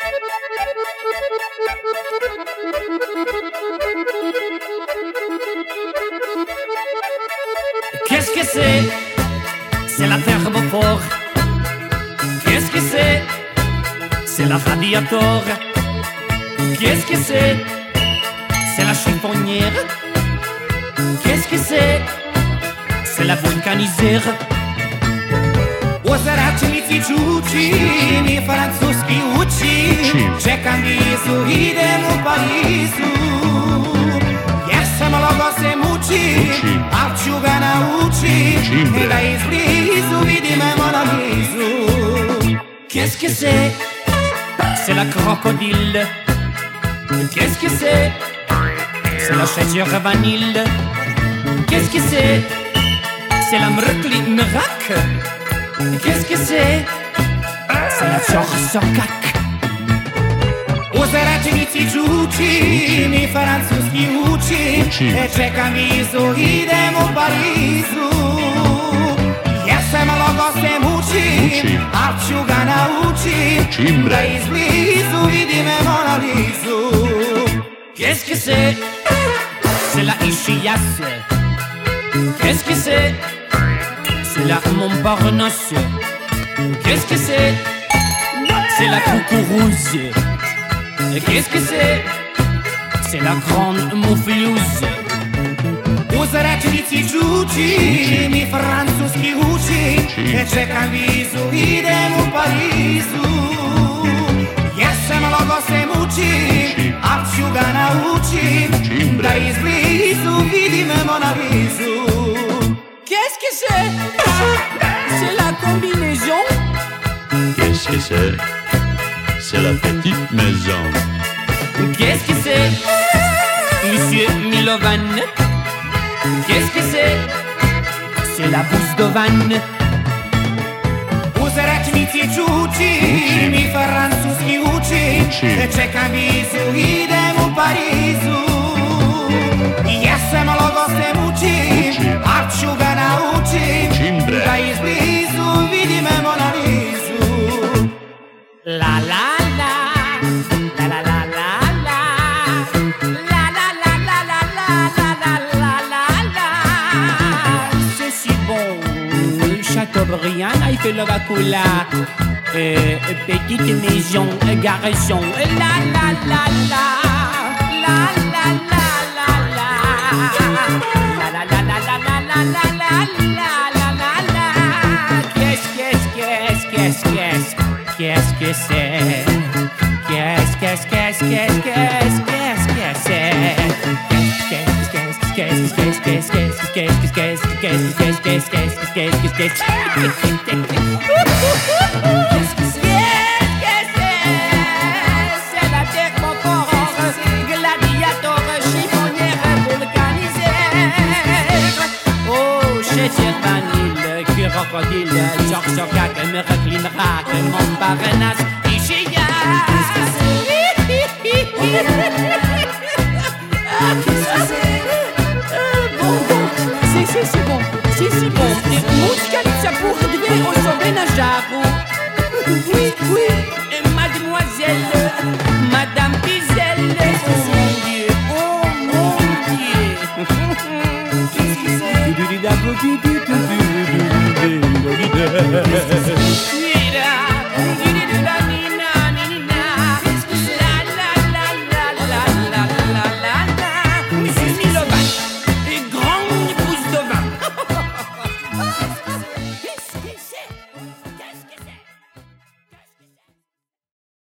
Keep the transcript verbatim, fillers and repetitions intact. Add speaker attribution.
Speaker 1: Qu'est-ce que c'est? C'est la terre fort. Qu'est-ce que c'est? C'est la radiator. Qu'est-ce que c'est? C'est la chiffonnière. Qu'est-ce que c'est? C'est la vulcanisère. Ozaracinici ciucini, francuski uci. Čekam vizu, idem u Parizu. Jer sam logo se muči, al ću ga naučit. I da izblizu vidim Mona Lisu. Qu'est-ce que c'est? C'est la crocodile. Qu'est-ce que c'est? C'est la chaussure vanille. Qu'est-ce que c'est? C'est la mrkli mrak. Qu'est-ce que c'est? C'est la ciorsocac. Ozaracinici ciucini, francuski uci. E čekam vizu, idem u Parizu. Jer sam logo se mučim, al ću ga naučit. Da izblizu vidim Mona Lisu. Qu'est-ce que c'est? C'est la Ichias. Qu'est-ce que c'est? C'est la Montparnasse. Qu'est-ce que c'est? C'est la Coucourouze. Qu'est-ce que c'est? C'est la grande Mouflouse. Ozaracinici ciucini, francuski uci. E čekam vizu, idem u Parizu. Jer sam logo se mučim, al ću ga naučit. Da izblizu vidim Mona Lisu. Qu'est-ce que c'est? C'est la combinaison.
Speaker 2: Qu'est-ce que c'est? C'est la petite maison.
Speaker 1: Qu'est-ce que c'est? Monsieur Milovan. Qu'est-ce que c'est? C'est la bouse de vanne. Ozaracinici ciucini, francuski uci. E čekam vizu, idem u Parizu. Ja sam logo se mučim, al ću ga naučit. Da izblizu vidim Mona Lisu. La la la, la la la la la, la la la la la la la la la la. C'est si bon, Chateaubriand a fait le vacula. Euh, petite maison, garçon, la la la la, la la la la la, la la la la la la la la la la la. Qu'est-ce qu'est-ce qu'est-ce qu'est-ce qu'est-ce qu'est-ce que c'est? Qu'est-ce qu'est-ce qu'est-ce qu'est-ce qu'est-ce qu'est-ce que c'est? Qu'est-ce qu'est-ce qu'est-ce qu'est-ce qu'est-ce qu'est-ce qu'est-ce qu'est-ce qu'est-ce qu'est-ce qu'est-ce qu'est-ce qu'est-ce qu'est-ce qu'est-ce que c'est? C'est la thermophore, gladiator, chiffonnière, vulcanisère. Oh, chaussure vanille, crocodile, ciorsocac, mrkli mrak, Montparnasse, Ichias. Bon, bon, si, si, c'est bon, si, c'est bon. Muscalica pour dwie osoby na żabu. Oui, oui, mademoiselle, madame Bizelle. Oh mon Dieu, oh mon Dieu. Qu'est-ce que c'est?